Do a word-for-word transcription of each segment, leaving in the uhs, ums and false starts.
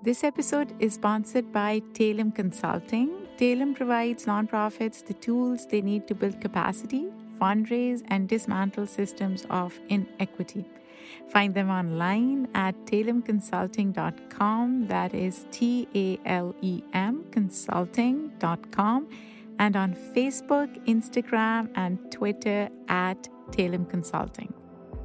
This episode is sponsored by Talem Consulting. Talem provides nonprofits the tools they need to build capacity, fundraise, and dismantle systems of inequity. Find them online at talem consulting dot com. That is T A L E M consulting dot com. And on Facebook, Instagram, and Twitter at Talem Consulting.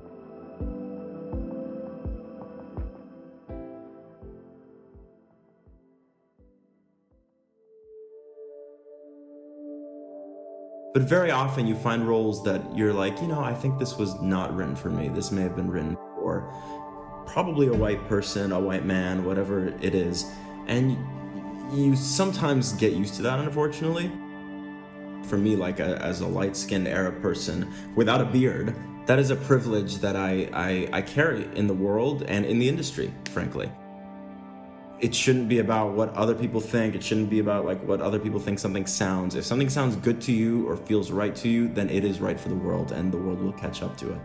But very often you find roles that you're like, you know, I think this was not written for me. This may have been written for probably a white person, a white man, whatever it is. And you sometimes get used to that, unfortunately. For me, like a, as a light-skinned Arab person without a beard, that is a privilege that I, I, I carry in the world and in the industry, frankly. It shouldn't be about what other people think. It shouldn't be about like what other people think something sounds. If something sounds good to you or feels right to you, then it is right for the world and the world will catch up to it.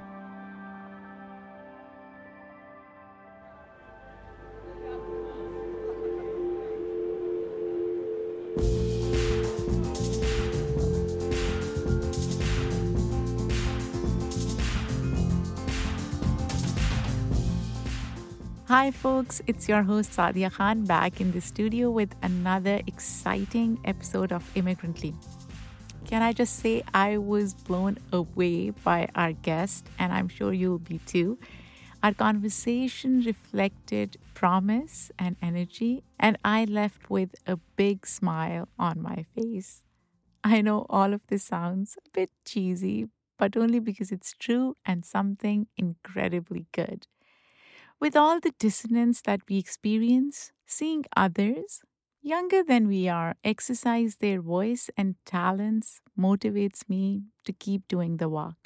Hi folks, it's your host Sadia Khan back in the studio with another exciting episode of Immigrantly. Can I just say I was blown away by our guest, and I'm sure you'll be too. Our conversation reflected promise and energy, and I left with a big smile on my face. I know all of this sounds a bit cheesy, but only because it's true and something incredibly good. With all the dissonance that we experience, seeing others, younger than we are, exercise their voice and talents motivates me to keep doing the work.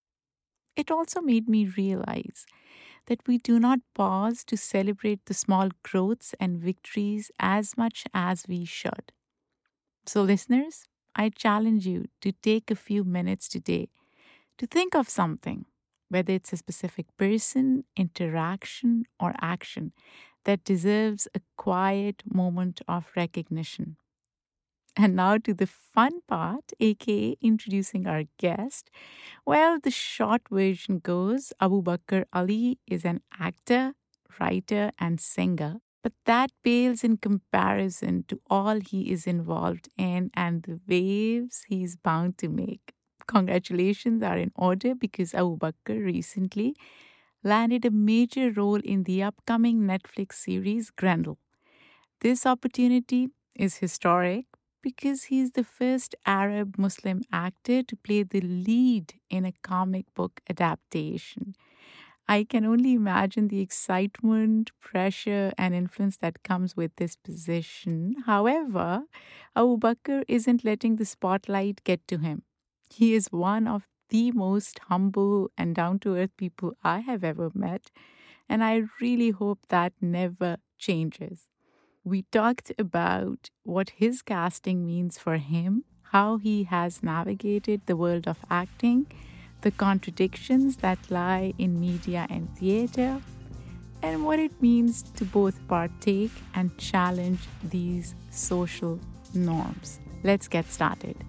It also made me realize that we do not pause to celebrate the small growths and victories as much as we should. So, listeners, I challenge you to take a few minutes today to think of something, whether it's a specific person, interaction, or action that deserves a quiet moment of recognition. And now to the fun part, aka introducing our guest. Well, the short version goes, Abu Bakr Ali is an actor, writer, and singer, but that pales in comparison to all he is involved in and the waves he's bound to make. Congratulations are in order because Abu Bakr recently landed a major role in the upcoming Netflix series Grendel. This opportunity is historic because he's the first Arab Muslim actor to play the lead in a comic book adaptation. I can only imagine the excitement, pressure, and influence that comes with this position. However, Abu Bakr isn't letting the spotlight get to him. He is one of the most humble and down-to-earth people I have ever met, and I really hope that never changes. We talked about what his casting means for him, how he has navigated the world of acting, the contradictions that lie in media and theater, and what it means to both partake and challenge these social norms. Let's get started.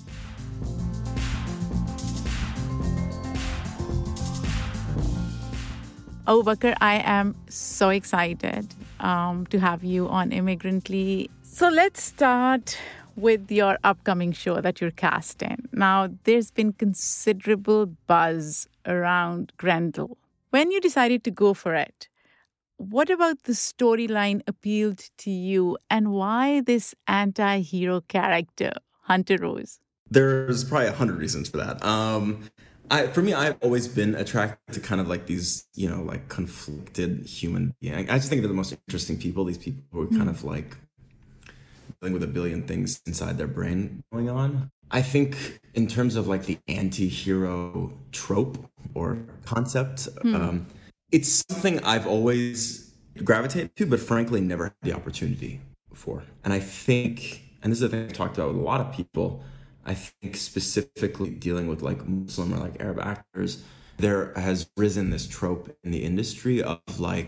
Abu Bakr, I am so excited um, to have you on Immigrantly. So let's start with your upcoming show that you're cast in. Now, there's been considerable buzz around Grendel. When you decided to go for it, what about the storyline appealed to you, and why this anti-hero character, Hunter Rose? There's probably a hundred reasons for that. Um, I, for me, I've always been attracted to kind of like these, you know, like conflicted human beings. I just think they're the most interesting people. These people who are kind mm. of like dealing with a billion things inside their brain going on. I think in terms of like the anti-hero trope or concept, mm. um, it's something I've always gravitated to, but frankly, never had the opportunity before. And I think, and this is a thing I've talked about with a lot of people, I think specifically dealing with like Muslim or like Arab actors, there has risen this trope in the industry of like,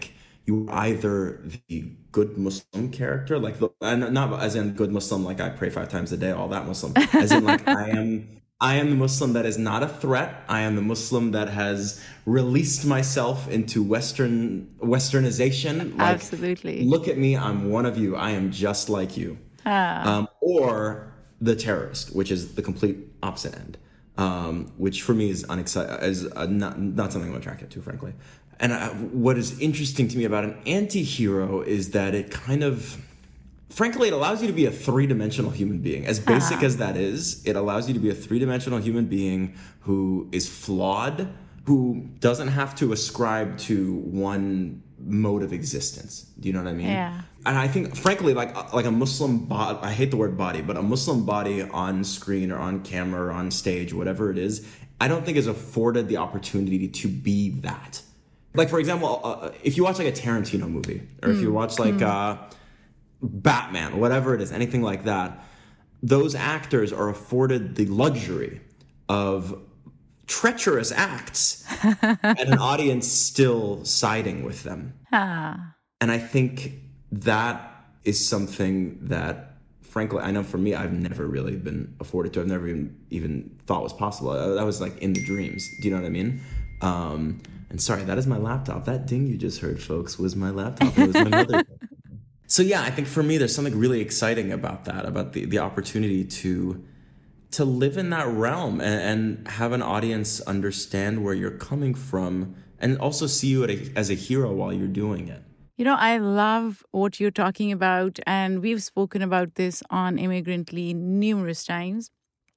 you either the good Muslim character, like the, and not as in good Muslim, like I pray five times a day, all that Muslim, as in like I am, I am the Muslim that is not a threat. I am the Muslim that has released myself into Western Westernization. Like, absolutely. Look at me, I'm one of you. I am just like you. Ah. Um, or the terrorist, which is the complete opposite end. Um, which for me is unexciting, is uh, not not something I'm attracted to, frankly. And I, what is interesting to me about an anti-hero is that it kind of, frankly, it allows you to be a three-dimensional human being. As basic uh-huh. as that is, it allows you to be a three-dimensional human being who is flawed, who doesn't have to ascribe to one mode of existence. Do you know what I mean? Yeah. And I think, frankly, like like a Muslim body, I hate the word body, but a Muslim body on screen or on camera or on stage, whatever it is, I don't think is afforded the opportunity to be that. Like, for example, uh, if you watch like a Tarantino movie, or if you watch like mm. uh, Batman, whatever it is, anything like that, those actors are afforded the luxury of treacherous acts and an audience still siding with them. Ah. And I think that is something that, frankly, I know for me, I've never really been afforded to. I've never even, even thought was possible. That was like in the dreams. Do you know what I mean? Um, and sorry, that is my laptop. That ding you just heard, folks, was my laptop. It was my mother. So yeah, I think for me, there's something really exciting about that, about the, the opportunity to to live in that realm and, and have an audience understand where you're coming from and also see you at a, as a hero while you're doing it. You know, I love what you're talking about, and we've spoken about this on Immigrantly numerous times.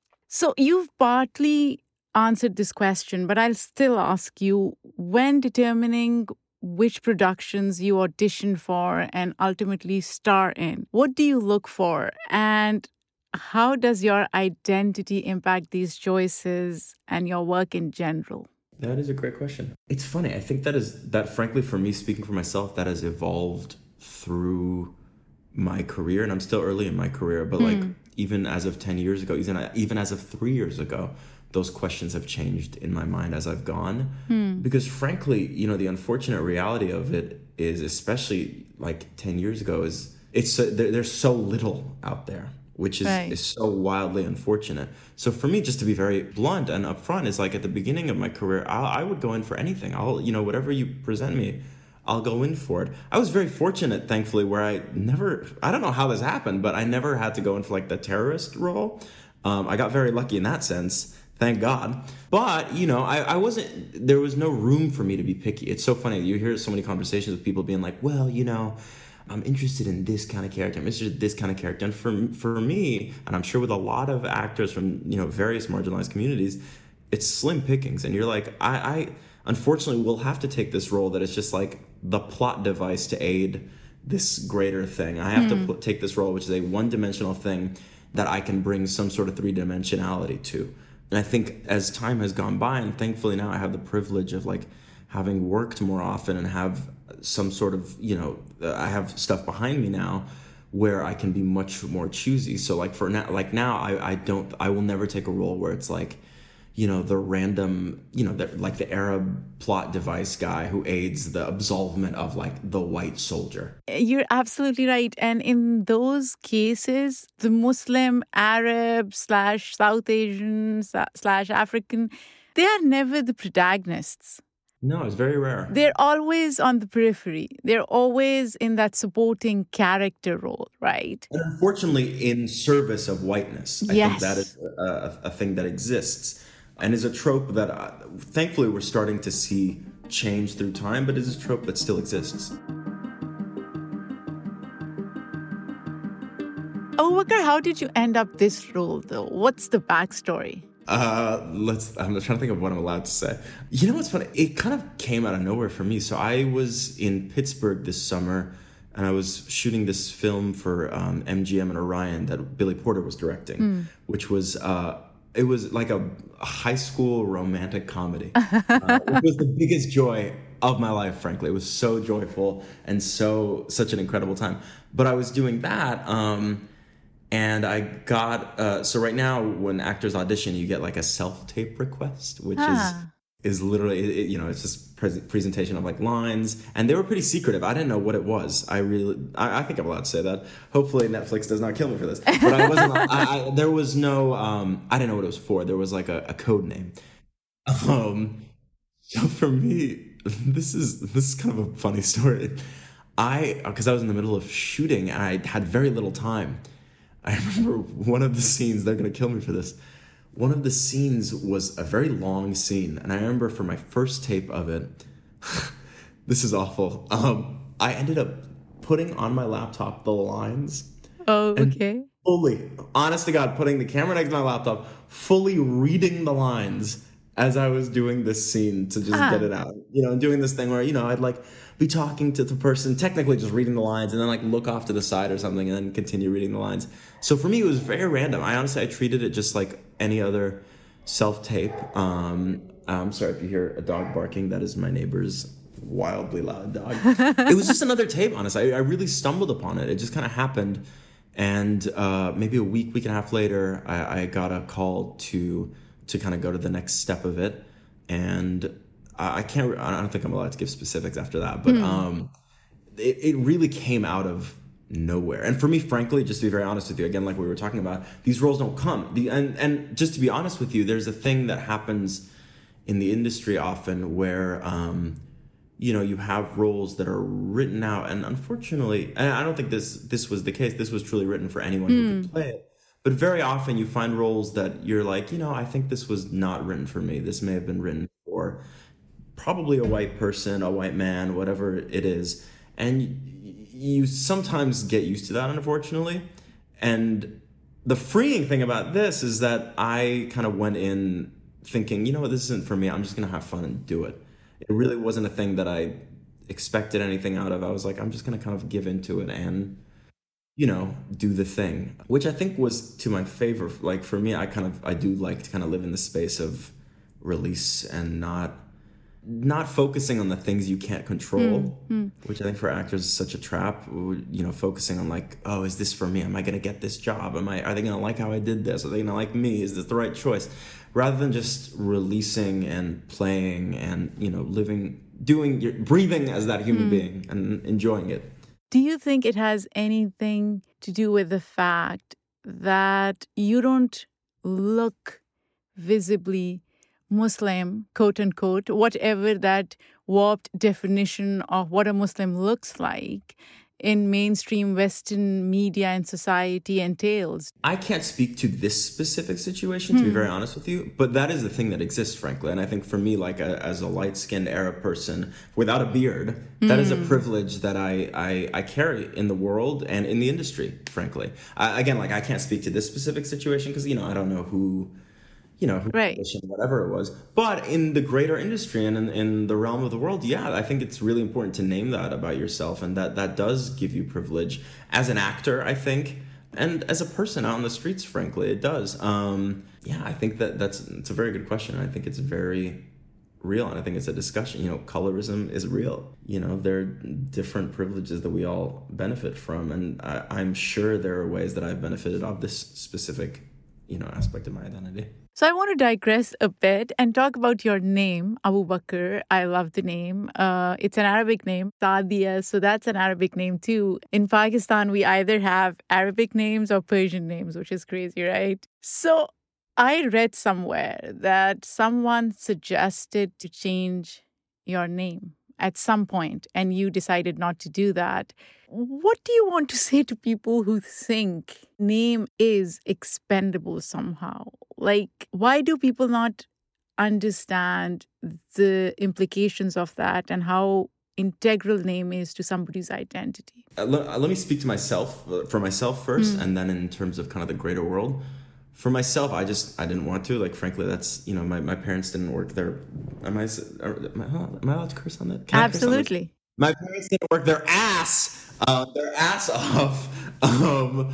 So you've partly answered this question, but I'll still ask you, when determining which productions you audition for and ultimately star in, what do you look for? And how does your identity impact these choices and your work in general? That is a great question. It's funny. I think that is, that frankly, for me, speaking for myself, that has evolved through my career. And I'm still early in my career, but mm. like even as of ten years ago, even, even as of three years ago, those questions have changed in my mind as I've gone. Mm. Because frankly, you know, the unfortunate reality of it is, especially like ten years ago, is it's uh, there, there's so little out there, which is, right. is so wildly unfortunate. So for me, just to be very blunt and upfront, is like at the beginning of my career, I, I would go in for anything. I'll, you know, whatever you present me, I'll go in for it. I was very fortunate, thankfully, where I never, I don't know how this happened, but I never had to go in for like the terrorist role. Um, I got very lucky in that sense. Thank God. But, you know, I, I wasn't, there was no room for me to be picky. It's so funny. You hear so many conversations with people being like, well, you know, I'm interested in this kind of character. I'm interested in this kind of character. And for for me, and I'm sure with a lot of actors from, you know, various marginalized communities, it's slim pickings. And you're like, I, I unfortunately will have to take this role that is just like the plot device to aid this greater thing. I have mm. to put, take this role, which is a one-dimensional thing that I can bring some sort of three-dimensionality to. And I think as time has gone by, and thankfully now I have the privilege of like having worked more often and have some sort of, you know, I have stuff behind me now where I can be much more choosy. So like for now, like now I, I don't, I will never take a role where it's like, you know, the random, you know, the, like the Arab plot device guy who aids the absolvement of like the white soldier. You're absolutely right. And in those cases, the Muslim, Arab slash South Asian slash African, they are never the protagonists. No, it's very rare. They're always on the periphery. They're always in that supporting character role, right? And unfortunately, in service of whiteness. I yes. think that is a, a thing that exists and is a trope that uh, thankfully we're starting to see change through time, but is a trope that still exists. Abubakar, how did you end up this role, though? What's the backstory? Uh, let's, I'm trying to think of what I'm allowed to say. You know what's funny? It kind of came out of nowhere for me. So I was in Pittsburgh this summer and I was shooting this film for um, M G M and Orion that Billy Porter was directing, mm. which was, uh, it was like a, a high school romantic comedy, uh, which was the biggest joy of my life, frankly. It was so joyful and so, such an incredible time. But I was doing that, um, and I got, uh, so right now when actors audition, you get like a self-tape request, which ah. is is literally, it, you know, it's just pre- presentation of like lines, and they were pretty secretive. I didn't know what it was. I really, I, I think I'm allowed to say that. Hopefully Netflix does not kill me for this. But I wasn't, I, I, there was no, um, I didn't know what it was for. There was like a, a code name. Um, so for me, this is, this is kind of a funny story. I, because I was in the middle of shooting and I had very little time. I remember one of the scenes, they're going to kill me for this. One of the scenes was a very long scene, and I remember for my first tape of it, this is awful. Um, I ended up putting on my laptop the lines. Oh, okay. Fully, honest to God, putting the camera next to my laptop, fully reading the lines as I was doing this scene to just Ah. get it out. You know, and doing this thing where, you know, I'd like be talking to the person, technically just reading the lines, and then like look off to the side or something and then continue reading the lines. So for me, it was very random. I honestly, I treated it just like any other self-tape. Um, I'm sorry if you hear a dog barking. That is my neighbor's wildly loud dog. It was just another tape, honestly. I, I really stumbled upon it. It just kind of happened. And uh, maybe a week, week and a half later, I, I got a call to to kind of go to the next step of it. And I, I can't, I don't think I'm allowed to give specifics after that, but mm. um, it, it really came out of nowhere. And for me, frankly, just to be very honest with you, again, like we were talking about, these roles don't come. The, and, and just to be honest with you, there's a thing that happens in the industry often where, um, you know, you have roles that are written out. And unfortunately, and I don't think this this was the case. This was truly written for anyone mm. who could play it. But very often you find roles that you're like, you know, I think this was not written for me. This may have been written for probably a white person, a white man, whatever it is. And you sometimes get used to that, unfortunately. And the freeing thing about this is that I kind of went in thinking, you know what, this isn't for me. I'm just going to have fun and do it. It really wasn't a thing that I expected anything out of. I was like, I'm just going to kind of give into it and, you know, do the thing, which I think was to my favor. Like for me, I kind of, I do like to kind of live in the space of release and not, not focusing on the things you can't control, mm, mm. which I think for actors is such a trap. You know, focusing on like, oh, is this for me? Am I going to get this job? Am I, are they going to like how I did this? Are they going to like me? Is this the right choice? Rather than just releasing and playing and, you know, living, doing, your, breathing as that human mm. being and enjoying it. Do you think it has anything to do with the fact that you don't look visibly Muslim, quote unquote, whatever that warped definition of what a Muslim looks like in mainstream Western media and society entails? I can't speak to this specific situation, to hmm. be very honest with you, but that is the thing that exists, frankly. And I think for me, like a, as a light-skinned Arab person without a beard, that mm. is a privilege that I, I, I carry in the world and in the industry, frankly. I, again, like I can't speak to this specific situation because, you know, I don't know who... you know, right. whatever it was. But in the greater industry and in, in the realm of the world, yeah, I think it's really important to name that about yourself. And that, that does give you privilege as an actor, I think. And as a person out on the streets, frankly, it does. Um, yeah, I think that that's it's a very good question. I think it's very real. And I think it's a discussion. You know, colorism is real. You know, there are different privileges that we all benefit from. And I, I'm sure there are ways that I've benefited of this specific, you know, aspect of my identity. So I want to digress a bit and talk about your name, Abu Bakr. I love the name. Uh, it's an Arabic name, Sadia, so that's an Arabic name too. In Pakistan, we either have Arabic names or Persian names, which is crazy, right? So I read somewhere that someone suggested to change your name at some point, and you decided not to do that. What do you want to say to people who think name is expendable somehow? Like, why do people not understand the implications of that and how integral name is to somebody's identity? Uh, let, uh, let me speak to myself, uh, for myself first, mm. and then in terms of kind of the greater world. For myself, I just, I didn't want to. Like, frankly, that's, you know, my, my parents didn't work there. Am I, am I, am I allowed to curse on that? Can Absolutely. My parents didn't work their ass, uh, their ass off um,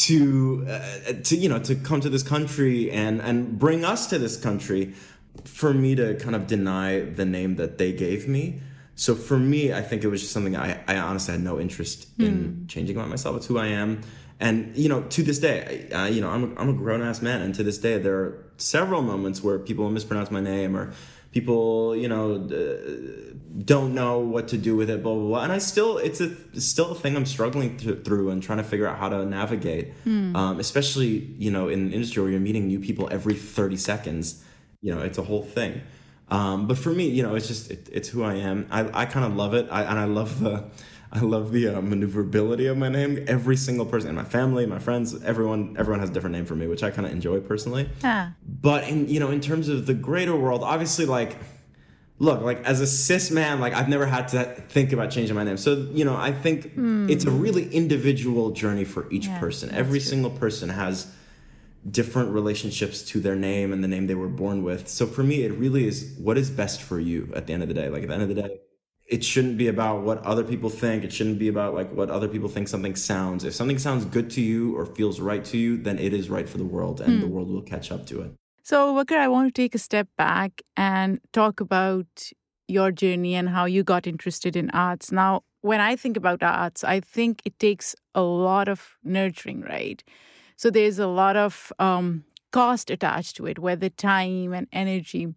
to, uh, to, you know, to come to this country and, and bring us to this country for me to kind of deny the name that they gave me. So for me, I think it was just something I, I honestly had no interest mm. in changing about myself. It's who I am. And, you know, to this day, uh, you know, I'm a, I'm a grown-ass man. And to this day, there are several moments where people mispronounce my name or people, you know, uh, don't know what to do with it, blah, blah, blah. And I still, it's a it's still a thing I'm struggling to, through and trying to figure out how to navigate, mm. um, especially, you know, in an industry where you're meeting new people every thirty seconds, you know, it's a whole thing. Um, but for me, you know, it's just, it, it's who I am. I, I kind of love it. I, and I love the, I love the uh, maneuverability of my name. Every single person in my family, my friends, everyone, everyone has a different name for me, which I kind of enjoy personally. Ah. But in, you know, in terms of the greater world, obviously, like, look, like as a cis man, like I've never had to think about changing my name. So, you know, I think mm. it's a really individual journey for each yeah, person. Every true. single person has different relationships to their name and the name they were born with. So for me, it really is what is best for you at the end of the day. Like at the end of the day, it shouldn't be about what other people think. It shouldn't be about like what other people think something sounds. If something sounds good to you or feels right to you, then it is right for the world and mm. the world will catch up to it. So, Waqar, I want to take a step back and talk about your journey and how you got interested in arts. Now, when I think about arts, I think it takes a lot of nurturing, right? So there's a lot of um, cost attached to it, whether time and energy.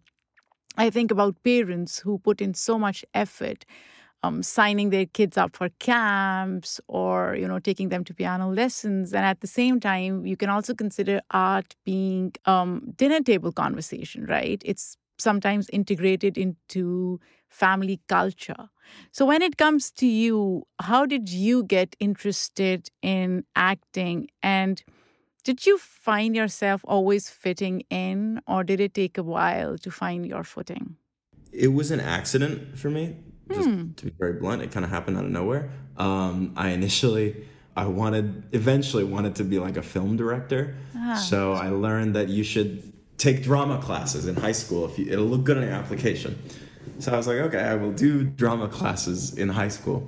I think about parents who put in so much effort, um, signing their kids up for camps or, you know, taking them to piano lessons. And at the same time, you can also consider art being um, dinner table conversation, right? It's sometimes integrated into family culture. So when it comes to you, how did you get interested in acting? And did you find yourself always fitting in, or did it take a while to find your footing? It was an accident for me, just hmm. to be very blunt. It kind of happened out of nowhere. Um, I initially, I wanted, eventually wanted to be like a film director. Ah. So I learned that you should take drama classes in high school. If you, it'll look good on your application. So I was like, okay, I will do drama classes in high school.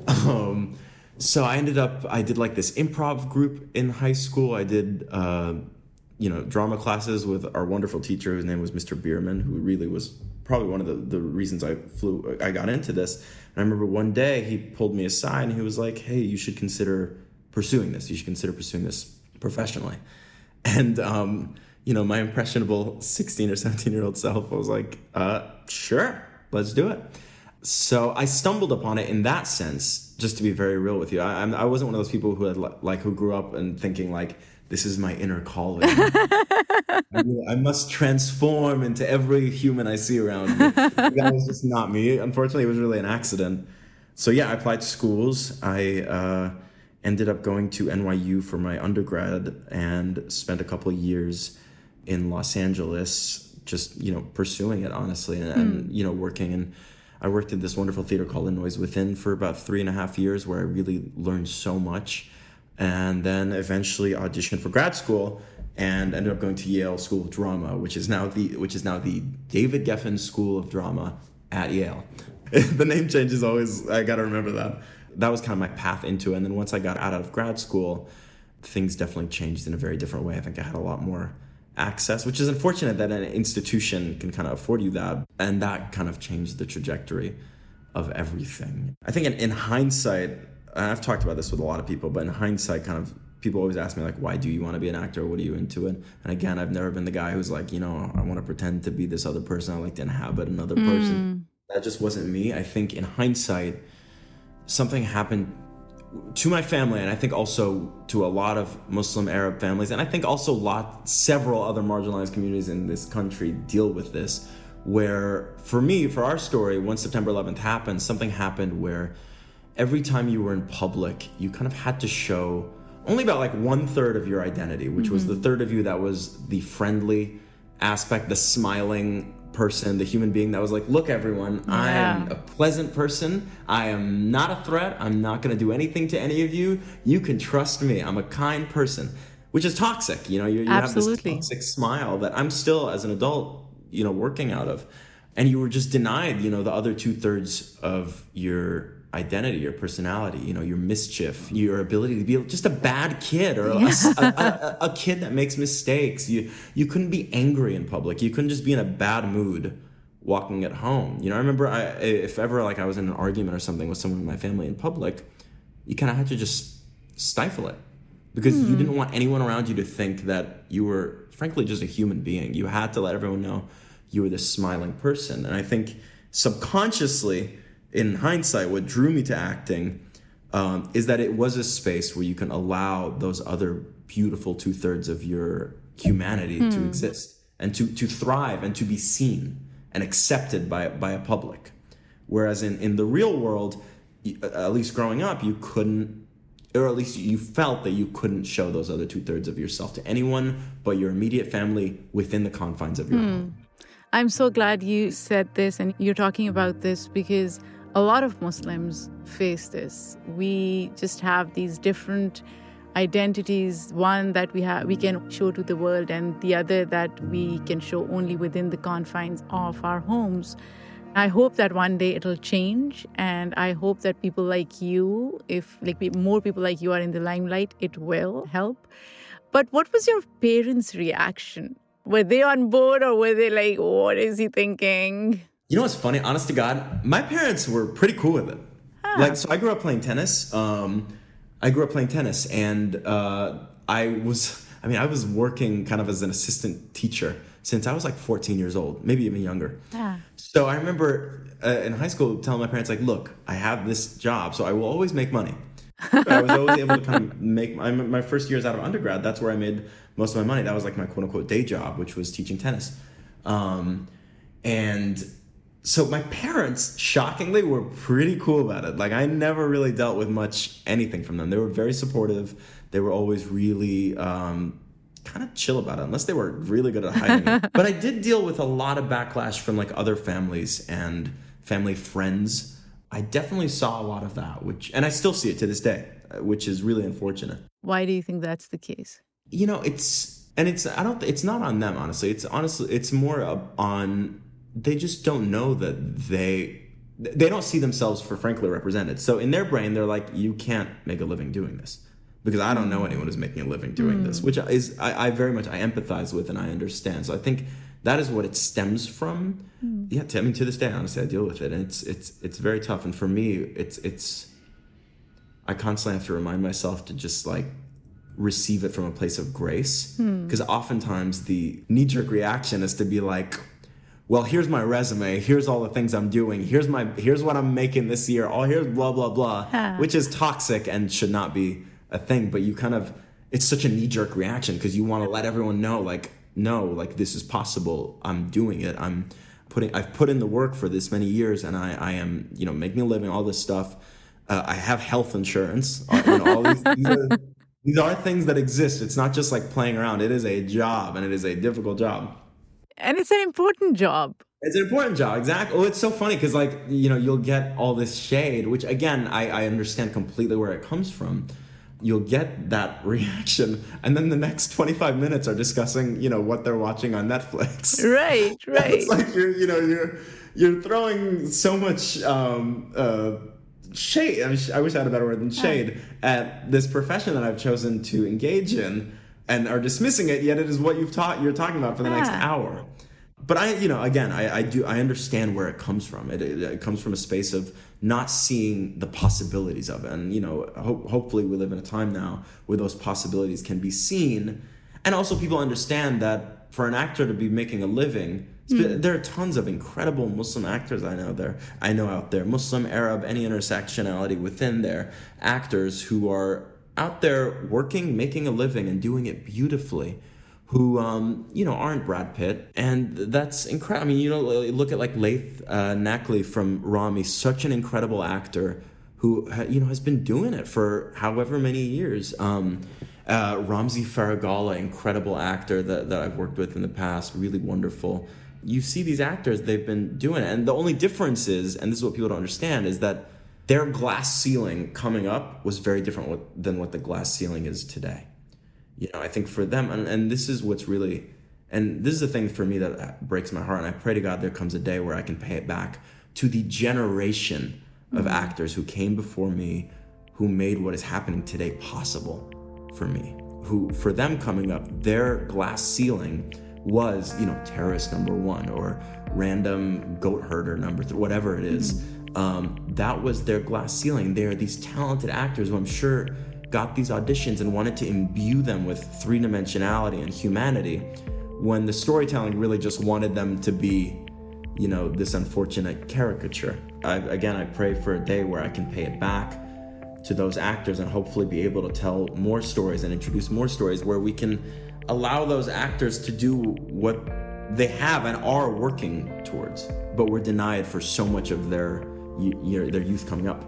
Um, So I ended up, I did like this improv group in high school. I did, uh, you know, drama classes with our wonderful teacher, whose name was Mister Bierman, who really was probably one of the, the reasons I flew, I got into this. And I remember one day he pulled me aside and he was like, hey, you should consider pursuing this. You should consider pursuing this professionally. And, um, you know, my impressionable sixteen or seventeen year old self, I was like, uh, sure, let's do it. So I stumbled upon it in that sense, just to be very real with you. I, I wasn't one of those people who had like who grew up and thinking like, this is my inner calling. I, I must transform into every human I see around me. That was just not me. Unfortunately, it was really an accident. So yeah, I applied to schools. I uh, ended up going to N Y U for my undergrad and spent a couple of years in Los Angeles, just, you know, pursuing it honestly and, mm. and you know, working in. I worked in this wonderful theater called The Noise Within for about three and a half years where I really learned so much. And then eventually auditioned for grad school and ended up going to Yale School of Drama, which is now the which is now the David Geffen School of Drama at Yale. The name change is always, I got to remember that. That was kind of my path into it. And then once I got out of grad school, things definitely changed in a very different way. I think I had a lot more access, which is unfortunate that an institution can kind of afford you that. And that kind of changed the trajectory of everything. I think in, in hindsight, and I've talked about this with a lot of people, but in hindsight, kind of people always ask me like, why do you want to be an actor? What are you into it? And again, I've never been the guy who's like, you know, I want to pretend to be this other person. I like to inhabit another mm. person. That just wasn't me. I think in hindsight, something happened to my family, and I think also to a lot of Muslim Arab families, and I think also lot several other marginalized communities in this country deal with this, where for me, for our story, when September eleventh happened, something happened where every time you were in public, you kind of had to show only about like one third of your identity, which mm-hmm. was the third of you that was the friendly aspect, the smiling person, the human being that was like, look, everyone, yeah. I am a pleasant person. I am not a threat. I'm not going to do anything to any of you. You can trust me. I'm a kind person, which is toxic. You know, you, you have this toxic smile that I'm still, as an adult, you know, working out of. And you were just denied, you know, the other two thirds of your identity, your personality, you know, your mischief, your ability to be just a bad kid or yeah. a, a, a, a kid that makes mistakes. You you couldn't be angry in public. You couldn't just be in a bad mood walking at home. You know, I remember I, if ever like I was in an argument or something with someone in my family in public, you kind of had to just stifle it because mm. you didn't want anyone around you to think that you were, frankly, just a human being. You had to let everyone know you were this smiling person. And I think subconsciously, in hindsight, what drew me to acting um, is that it was a space where you can allow those other beautiful two-thirds of your humanity hmm. to exist and to, to thrive and to be seen and accepted by, by a public. Whereas in, in the real world, at least growing up, you couldn't, or at least you felt that you couldn't show those other two-thirds of yourself to anyone but your immediate family within the confines of your hmm. home. I'm so glad you said this and you're talking about this, because a lot of Muslims face this. We just have these different identities, one that we have we can show to the world, and the other that we can show only within the confines of our homes. I hope that one day it'll change, and I hope that people like you, if like more people like you are in the limelight, it will help. But what was your parents' reaction? Were they on board, or were they like, what is he thinking? You know what's funny? Honest to God, my parents were pretty cool with it. Huh. Like, so I grew up playing tennis. Um, I grew up playing tennis, and uh, I was, I mean, I was working kind of as an assistant teacher since I was like fourteen years old, maybe even younger. Yeah. So I remember uh, in high school telling my parents, like, look, I have this job, so I will always make money. I was always able to kind of make my, my first years out of undergrad. That's where I made most of my money. That was like my quote unquote day job, which was teaching tennis. Um, and so my parents, shockingly, were pretty cool about it. Like, I never really dealt with much anything from them. They were very supportive. They were always really um, kind of chill about it, unless they were really good at hiding it. But I did deal with a lot of backlash from like other families and family friends. I definitely saw a lot of that, which, and I still see it to this day, which is really unfortunate. Why do you think that's the case? You know, it's, and it's, I don't, it's not on them, honestly. It's honestly, it's more on, they just don't know that they, they don't see themselves for frankly represented. So in their brain, they're like, you can't make a living doing this, because I don't know anyone who's making a living doing mm. this, which is, I, I very much, I empathize with and I understand. So I think that is what it stems from. Mm. Yeah, to, I mean, to this day, honestly, I deal with it, and it's it's it's very tough. And for me, it's it's I constantly have to remind myself to just like receive it from a place of grace, because mm. oftentimes the knee-jerk reaction is to be like, well, here's my resume, here's all the things I'm doing, here's my here's what I'm making this year, oh, here's blah blah blah, huh. which is toxic and should not be a thing. But you kind of, it's such a knee-jerk reaction because you want to let everyone know, like, no, like, this is possible. I'm doing it. I'm putting, I've put in the work for this many years, and I, I am, you know, making a living, all this stuff. Uh, I have health insurance. Uh, you know, all these, these, are, these are things that exist. It's not just like playing around. It is a job, and it is a difficult job. And it's an important job. It's an important job, exactly. Oh, it's so funny because, like, you know, you'll get all this shade, which, again, I, I understand completely where it comes from. You'll get that reaction, and then the next twenty-five minutes are discussing, you know, what they're watching on Netflix. Right, right. It's like you're, you know, you're you're throwing so much um, uh, shade. I, mean, I wish I had a better word than shade at this profession that I've chosen to engage in, and are dismissing it. Yet it is what you've taught. You're talking about for the yeah. next hour. But I, you know, again, I, I do, I understand where it comes from. It, it, it comes from a space of not seeing the possibilities of it. And, you know, ho- hopefully we live in a time now where those possibilities can be seen. And also people understand that for an actor to be making a living, mm. there are tons of incredible Muslim actors I know there, I know out there, Muslim, Arab, any intersectionality within there, actors who are out there working, making a living and doing it beautifully, who, um, you know, aren't Brad Pitt. And that's incredible. I mean, you know, look at like Laith uh, Naqli from Rami, such an incredible actor who, you know, has been doing it for however many years. Um, uh, Ramzi Faragala, incredible actor that, that I've worked with in the past, really wonderful. You see these actors, they've been doing it. And the only difference is, and this is what people don't understand, is that their glass ceiling coming up was very different than what the glass ceiling is today. You know, I think for them, and, and this is what's really, and this is the thing for me that breaks my heart, and I pray to God there comes a day where I can pay it back to the generation of mm-hmm. actors who came before me, who made what is happening today possible for me, who, for them coming up, their glass ceiling was, you know, terrorist number one, or random goat herder number three, whatever it is. Mm-hmm. Um, that was their glass ceiling. They are these talented actors who I'm sure got these auditions and wanted to imbue them with three-dimensionality and humanity, when the storytelling really just wanted them to be, you know, this unfortunate caricature. I, again, I pray for a day where I can pay it back to those actors and hopefully be able to tell more stories and introduce more stories where we can allow those actors to do what they have and are working towards, but were denied for so much of their, you know, their youth coming up.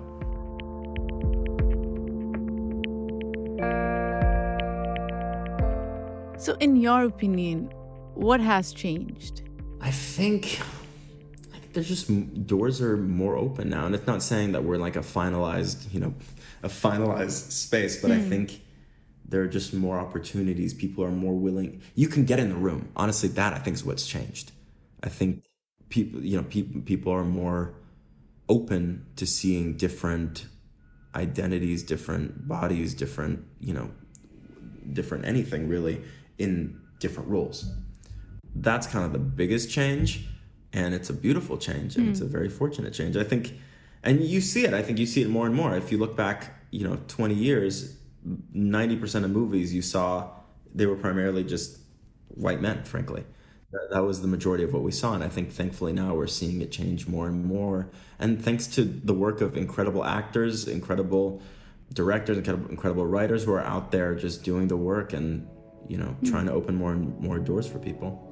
So in your opinion, what has changed? I think there's just, doors are more open now. And it's not saying that we're like a finalized, you know, a finalized space, but mm. I think there are just more opportunities. People are more willing. You can get in the room. Honestly, that I think is what's changed. I think people, you know, people, people are more open to seeing different identities, different bodies, different, you know, different anything really in different roles. That's kind of the biggest change. And it's a beautiful change, and mm. it's a very fortunate change. I think, and you see it, I think you see it more and more. If you look back, you know, twenty years, ninety percent of movies you saw, they were primarily just white men, frankly. That, that was the majority of what we saw. And I think thankfully now we're seeing it change more and more. And thanks to the work of incredible actors, incredible directors, incredible, incredible writers who are out there just doing the work and, you know, mm. trying to open more and more doors for people.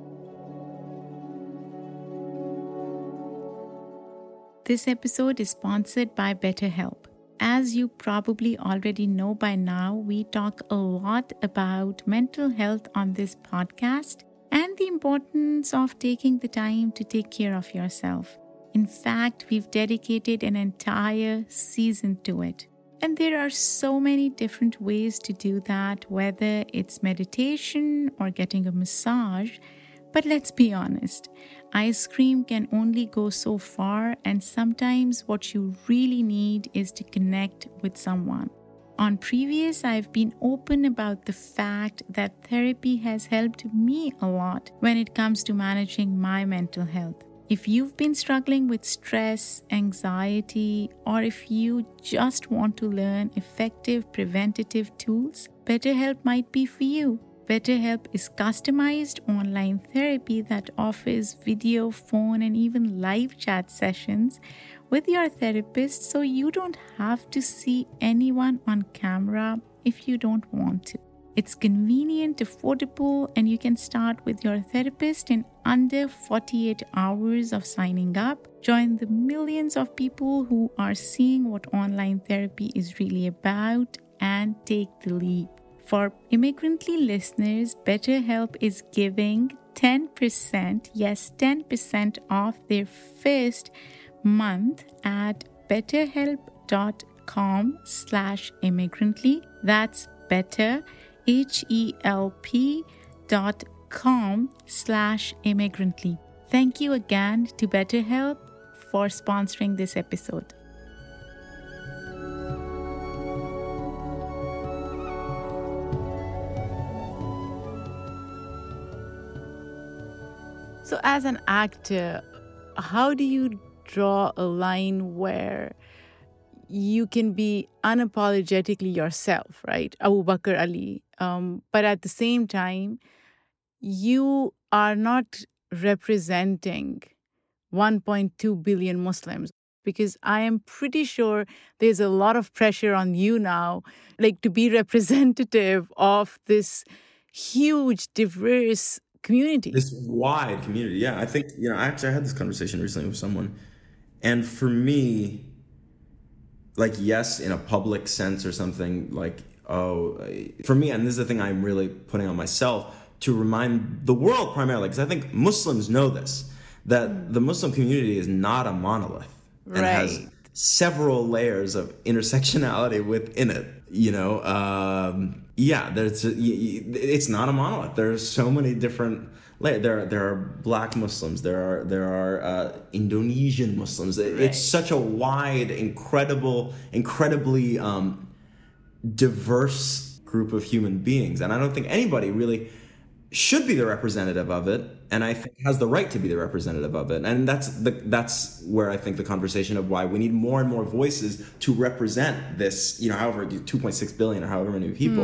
This episode is sponsored by BetterHelp. As you probably already know by now, we talk a lot about mental health on this podcast and the importance of taking the time to take care of yourself. In fact, we've dedicated an entire season to it. And there are so many different ways to do that, whether it's meditation or getting a massage. But let's be honest, ice cream can only go so far, and sometimes what you really need is to connect with someone. On previous, I've been open about the fact that therapy has helped me a lot when it comes to managing my mental health. If you've been struggling with stress, anxiety, or if you just want to learn effective preventative tools, BetterHelp might be for you. BetterHelp is customized online therapy that offers video, phone, and even live chat sessions with your therapist, so you don't have to see anyone on camera if you don't want to. It's convenient, affordable, and you can start with your therapist in under forty-eight hours of signing up. Join the millions of people who are seeing what online therapy is really about and take the leap. For Immigrantly listeners, BetterHelp is giving ten percent, yes, ten percent off their first month at betterhelp.com slash immigrantly. That's better, H-E-L-P dot com slash immigrantly. Thank you again to BetterHelp for sponsoring this episode. So as an actor, how do you draw a line where you can be unapologetically yourself, right? Abu Bakr Ali. Um, but at the same time, you are not representing one point two billion Muslims, because I am pretty sure there's a lot of pressure on you now, like to be representative of this huge, diverse community. This wide community. Yeah, I think, you know, actually I had this conversation recently with someone. And for me, like, yes, in a public sense or something, like, oh, for me, and this is the thing I'm really putting on myself, to remind the world primarily, because I think Muslims know this, that the Muslim community is not a monolith. And right. has several layers of intersectionality within it, you know? Um, yeah, there's a, it's not a monolith. There's so many different layers. There, there are Black Muslims. There are there are uh, Indonesian Muslims. Right. It's such a wide, incredible, incredibly um, diverse group of human beings, and I don't think anybody really should be the representative of it, and I think has the right to be the representative of it. And that's the that's where I think the conversation of why we need more and more voices to represent this, you know, however two point six billion or however many people, mm.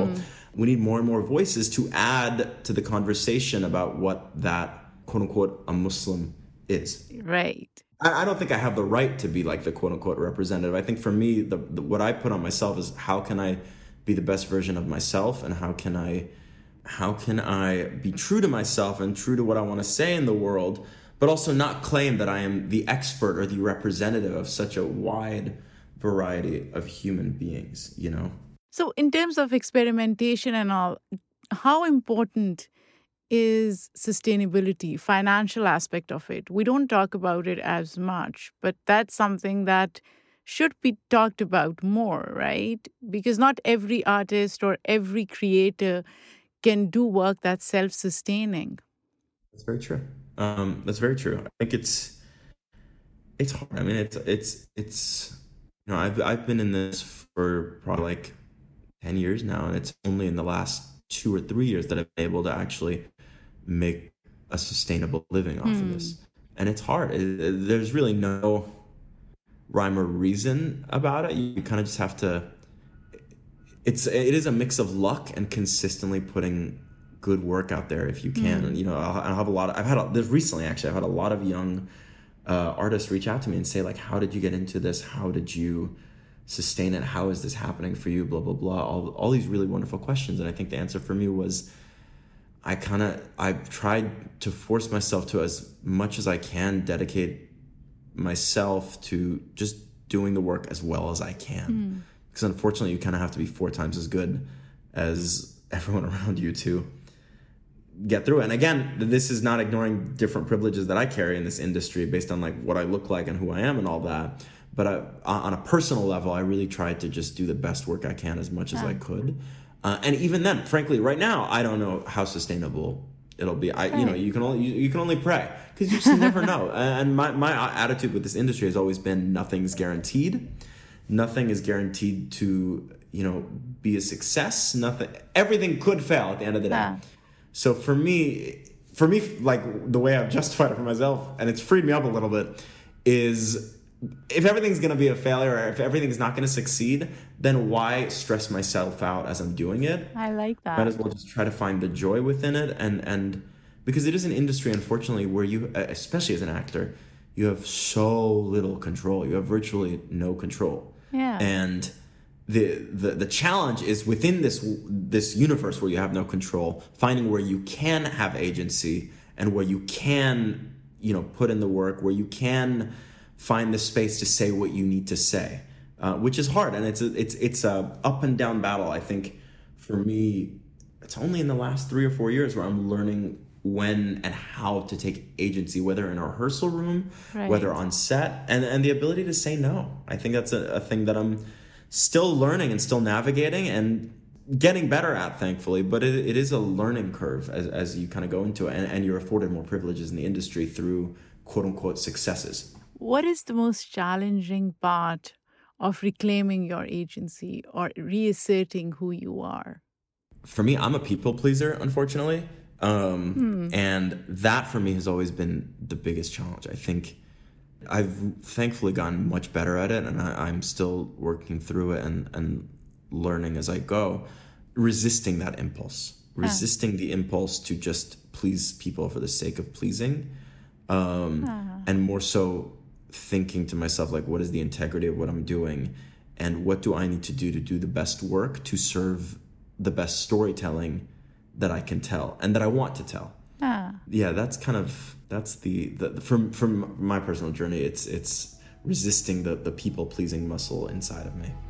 We need more and more voices to add to the conversation about what that, quote unquote, a Muslim is. Right. I, I don't think I have the right to be like the quote unquote representative. I think for me, the, the what I put on myself is how can I be the best version of myself, and how can I how can I be true to myself and true to what I want to say in the world, but also not claim that I am the expert or the representative of such a wide variety of human beings, you know? So in terms of experimentation and all, how important is sustainability, financial aspect of it? We don't talk about it as much, but that's something that should be talked about more, right? Because not every artist or every creator can do work that's self-sustaining. That's very true. Um, that's very true. I think it's it's hard. I mean, it's it's it's you know, I've I've been in this for probably like ten years now, and it's only in the last two or three years that I've been able to actually make a sustainable living off mm. of this. And it's hard. It, it, there's really no rhyme or reason about it. You kind of just have to. It's it is a mix of luck and consistently putting good work out there if you can. Mm. And, you know, I'll, I'll have a lot of, I've had a, this recently actually I've had a lot of young uh, artists reach out to me and say like, how did you get into this? How did you sustain it? How is this happening for you? Blah blah blah. All all these really wonderful questions. And I think the answer for me was, I kind of I've tried to force myself to, as much as I can, dedicate myself to just doing the work as well as I can. Mm. Because unfortunately, you kind of have to be four times as good as everyone around you to get through it. And again, this is not ignoring different privileges that I carry in this industry based on like what I look like and who I am and all that. But I, on a personal level, I really tried to just do the best work I can as much as yeah. I could. Uh, and even then, frankly, right now, I don't know how sustainable it'll be. I, right. you know, you can only you, you can only pray, because you just never know. And my my attitude with this industry has always been nothing's guaranteed. Nothing is guaranteed to, you know, be a success. Nothing, everything could fail at the end of the day. Yeah. So for me, for me, like the way I've justified it for myself, and it's freed me up a little bit, is if everything's going to be a failure, or if everything's not going to succeed, then why stress myself out as I'm doing it? I like that. Might as well just try to find the joy within it. And, and because it is an industry, unfortunately, where you, especially as an actor, you have so little control. You have virtually no control. Yeah. And the, the the challenge is within this this universe where you have no control, finding where you can have agency and where you can, you know, put in the work, where you can find the space to say what you need to say, uh, which is hard. And it's a, it's it's a up and down battle. I think for me, it's only in the last three or four years where I'm learning when and how to take agency, whether in a rehearsal room, right. whether on set, and, and the ability to say no. I think that's a, a thing that I'm still learning and still navigating and getting better at, thankfully. But it, it is a learning curve as, as you kind of go into it, and, and you're afforded more privileges in the industry through quote unquote successes. What is the most challenging part of reclaiming your agency or reasserting who you are? For me, I'm a people pleaser, unfortunately. Um, hmm. And that for me has always been the biggest challenge. I think I've thankfully gotten much better at it, and I, I'm still working through it and, and learning as I go, resisting that impulse, resisting ah. the impulse to just please people for the sake of pleasing. Um, ah. And more so thinking to myself, like, what is the integrity of what I'm doing, and what do I need to do to do the best work to serve the best storytelling that I can tell and that I want to tell. Ah. Yeah, that's kind of, that's the, the, the from, from my personal journey, it's, it's resisting the, the people pleasing muscle inside of me.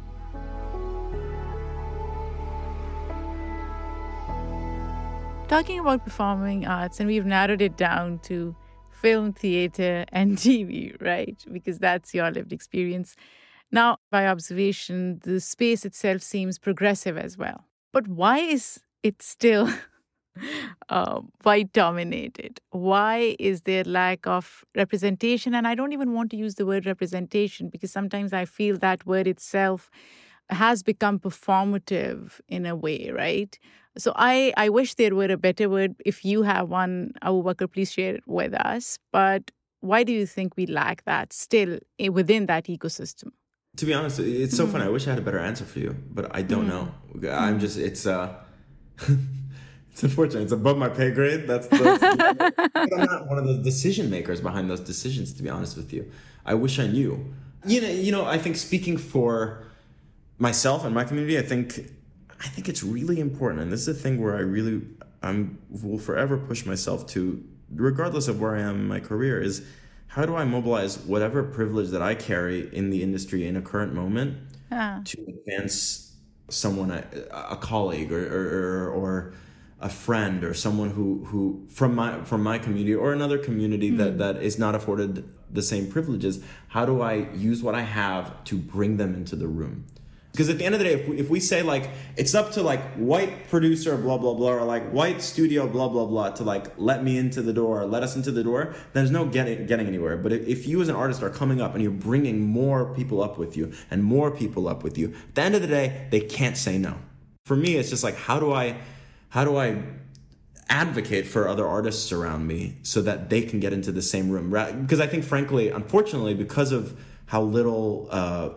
Talking about performing arts, and we've narrowed it down to film, theater, and T V, right? Because that's your lived experience. Now, by observation, the space itself seems progressive as well. But why is it still uh, white dominated? Why is there lack of representation? And I don't even want to use the word representation, because sometimes I feel that word itself has become performative in a way, right? So I, I wish there were a better word. If you have one, Abu Bakr, please share it with us. But why do you think we lack that still within that ecosystem? To be honest, it's so mm. funny. I wish I had a better answer for you, but I don't mm. know. I'm just, it's, uh, It's unfortunate. It's above my pay grade. That's, that's but I'm not one of the decision makers behind those decisions, to be honest with you. I wish I knew. You know, you know, I think speaking for myself and my community, I think I think it's really important. And this is a thing where I really I'm will forever push myself to, regardless of where I am in my career, is how do I mobilize whatever privilege that I carry in the industry in a current moment ah. to advance someone, a, a colleague or, or or a friend or someone who, who from my from my community or another community mm. that, that is not afforded the same privileges. How do I use what I have to bring them into the room? Because at the end of the day, if we, if we say like it's up to like white producer blah blah blah or like white studio blah blah blah to like let me into the door, let us into the door, there's no getting getting anywhere. But if, if you as an artist are coming up and you're bringing more people up with you and more people up with you, at the end of the day, they can't say no. For me, it's just like how do I how do I advocate for other artists around me so that they can get into the same room? Because I think, frankly, unfortunately, because of how little. Uh,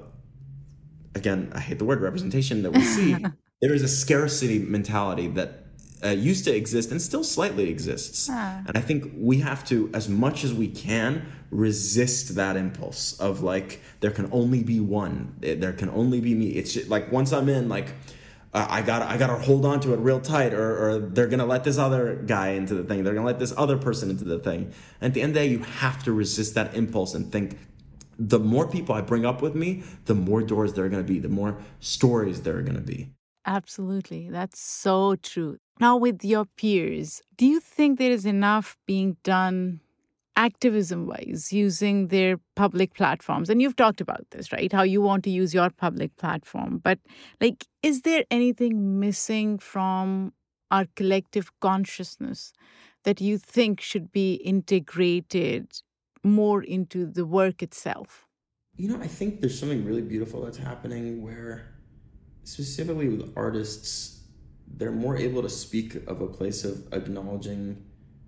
Again, I hate the word representation that we see. There is a scarcity mentality that uh, used to exist and still slightly exists. Ah. And I think we have to, as much as we can, resist that impulse of like, there can only be one. There can only be me. It's just, like once I'm in, like, uh, I got I got to hold on to it real tight or, or they're going to let this other guy into the thing. They're going to let this other person into the thing. And at the end of the day, you have to resist that impulse and think, the more people I bring up with me, the more doors there are going to be, the more stories there are going to be. Absolutely. That's so true. Now, with your peers, do you think there is enough being done activism-wise using their public platforms? And you've talked about this, right? How you want to use your public platform. But, like, is there anything missing from our collective consciousness that you think should be integrated more into the work itself? You know, I think there's something really beautiful that's happening where, specifically with artists, they're more able to speak of a place of acknowledging,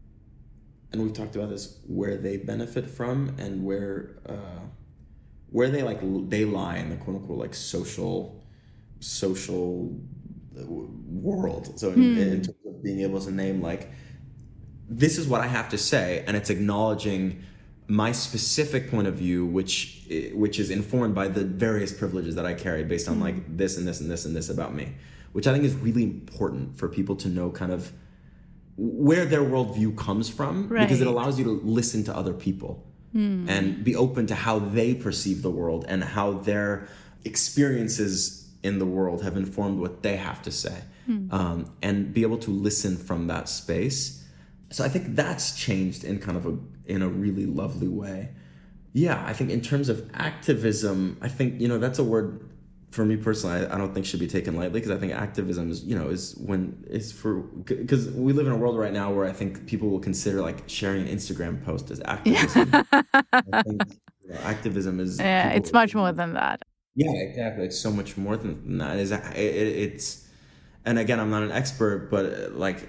and we've talked about this, where they benefit from and where uh, where they like they lie in the quote unquote like social social world. So in, mm. in terms of being able to name like, this is what I have to say, and it's acknowledging my specific point of view, which which is informed by the various privileges that I carry based on like this and this and this and this about me, which I think is really important for people to know kind of where their worldview comes from, right. Because it allows you to listen to other people mm. and be open to how they perceive the world and how their experiences in the world have informed what they have to say, mm. um, and be able to listen from that space. So I think that's changed in kind of a in a really lovely way. Yeah, I think in terms of activism, I think, you know, that's a word for me personally, I, I don't think should be taken lightly, because I think activism is, you know, is when it's for, because we live in a world right now where I think people will consider like sharing an Instagram post as activism. I think, you know, activism is... Yeah, it's much more than that. Yeah, exactly. It's so much more than that. It's, it, it's, and again, I'm not an expert, but like,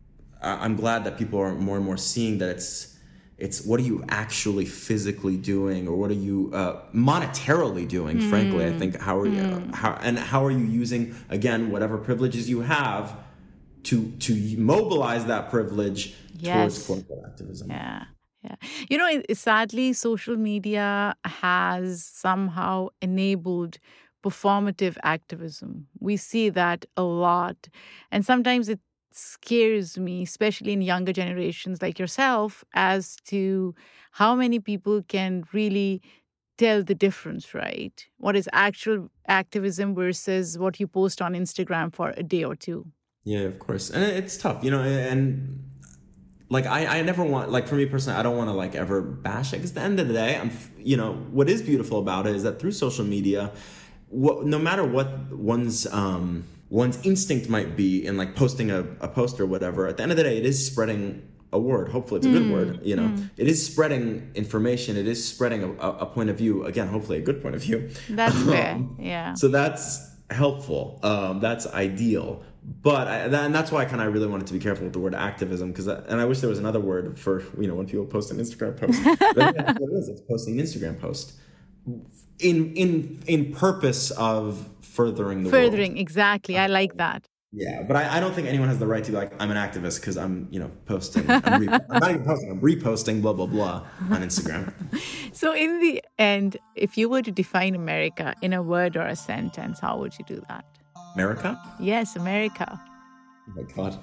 I'm glad that people are more and more seeing that it's it's what are you actually physically doing, or what are you uh, monetarily doing? Mm. Frankly, I think how are you mm. how and how are you using again whatever privileges you have to to mobilize that privilege yes. towards quote-unquote activism. Yeah, yeah. You know, it, sadly, social media has somehow enabled performative activism. We see that a lot, and sometimes it scares me, especially in younger generations like yourself, as to how many people can really tell the difference, right? What is actual activism versus what you post on Instagram for a day or two. Yeah, of course. And it's tough, you know, and like I, I never want, like for me personally, I don't want to like ever bash it, because at the end of the day, I'm, you know, what is beautiful about it is that through social media, what, no matter what one's, um, one's instinct might be in like posting a, a post or whatever, at the end of the day, it is spreading a word. Hopefully it's a good mm. word, you know. Mm. It is spreading information. It is spreading a, a point of view. Again, hopefully a good point of view. That's um, fair, yeah. So that's helpful. Um, that's ideal. But, I, and that's why I kind of really wanted to be careful with the word activism, because, and I wish there was another word for, you know, when people post an Instagram post. But that's what it is. It's posting an Instagram post. In, in, in purpose of furthering the Furthering, world. exactly. I like that. Yeah, but I, I don't think anyone has the right to be like, I'm an activist because I'm, you know, posting. I'm, re- I'm not even posting. I'm reposting blah blah blah on Instagram. So, in the end, if you were to define America in a word or a sentence, how would you do that? America? Yes, America. Oh my god.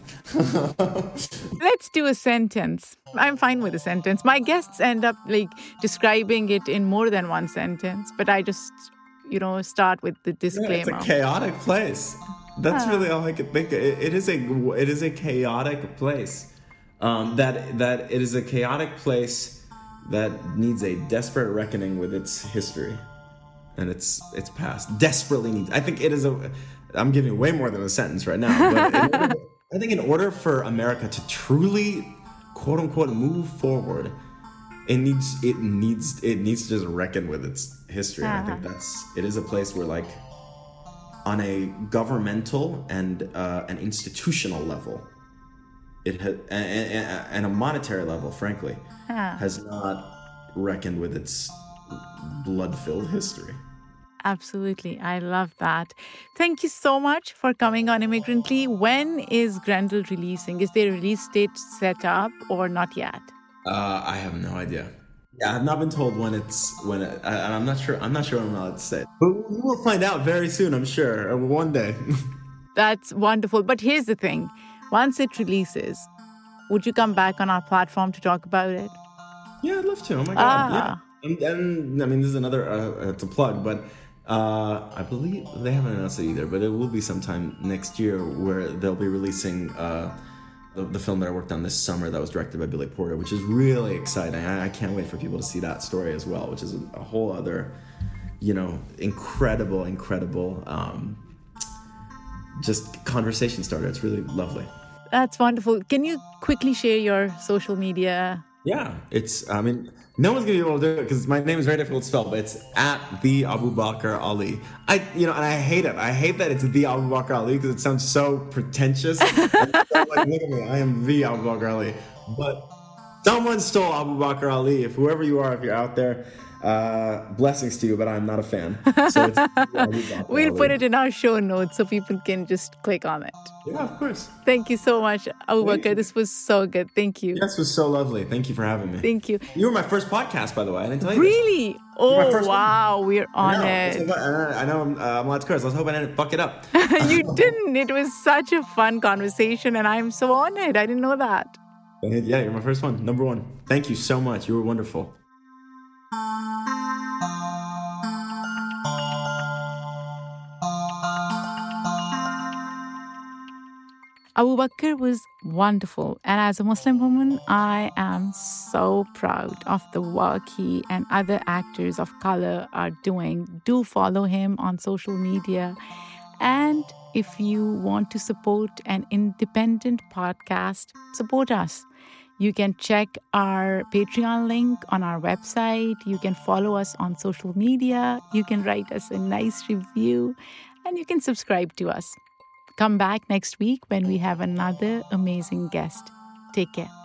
Let's do a sentence. I'm fine with a sentence. My guests end up like describing it in more than one sentence, but I just, you know, start with the Yeah, disclaimer. it's a chaotic place. That's really all I could think of. It, it is a it is a chaotic place. Um, that that it is a chaotic place that needs a desperate reckoning with its history and its its past. Desperately needs. I think it is a. I'm giving way more than a sentence right now. But in order, I think in order for America to truly, quote unquote, move forward, it needs it needs it needs to just reckon with its history. And I think that's it is a place where like. On a governmental and uh, an institutional level, it has, and, and a monetary level, frankly, Yeah. has not reckoned with its blood-filled history. Absolutely. I love that. Thank you so much for coming on Immigrantly. When is Grendel releasing? Is there a release date set up or not yet? Uh, I have no idea. Yeah, I've not been told when it's when it, I, I'm not sure. I'm not sure when I'm allowed to say it. But we will find out very soon. I'm sure, or one day. That's wonderful. But here's the thing. Once it releases, would you come back on our platform to talk about it? Yeah, I'd love to. Oh my god. Ah. Yeah. And, and I mean, this is another uh, it's a plug, but uh, I believe they haven't announced it either. But it will be sometime next year where they'll be releasing. Uh, The, the film that I worked on this summer that was directed by Billy Porter, which is really exciting. I, I can't wait for people to see that story as well, which is a, a whole other, you know, incredible, incredible, um, just conversation starter. It's really lovely. That's wonderful. Can you quickly share your social media? Yeah, it's, I mean, no one's gonna be able to do it because my name is very difficult to spell, but it's at the Abu Bakr Ali. I, you know, and I hate it. I hate that it's the Abu Bakr Ali because it sounds so pretentious. Like, look at me, I am the Abu Bakr Ali. But someone stole Abu Bakr Ali. If whoever you are, if you're out there, uh, blessings to you, but I'm not a fan. So it's Abu Bakr We'll Ali. put it in our show notes so people can just click on it. Yeah, of course. Thank you so much, Abu Thank Bakr. you. This was so good. Thank you. This was so lovely. Thank you for having me. Thank you. You were my first podcast, by the way. I didn't tell you this. Really? my Oh, first one. wow. We're on No, it. it's a- I know I'm, uh, I'm allowed to curse. Let's hope I didn't fuck it up. You didn't. It was such a fun conversation, and I'm so honored. I didn't know that. Yeah, you're my first one. Number one. Thank you so much. You were wonderful. Abu Bakr was wonderful. And as a Muslim woman, I am so proud of the work he and other actors of color are doing. Do follow him on social media. And if you want to support an independent podcast, support us. You can check our Patreon link on our website. You can follow us on social media. You can write us a nice review. And you can subscribe to us. Come back next week when we have another amazing guest. Take care.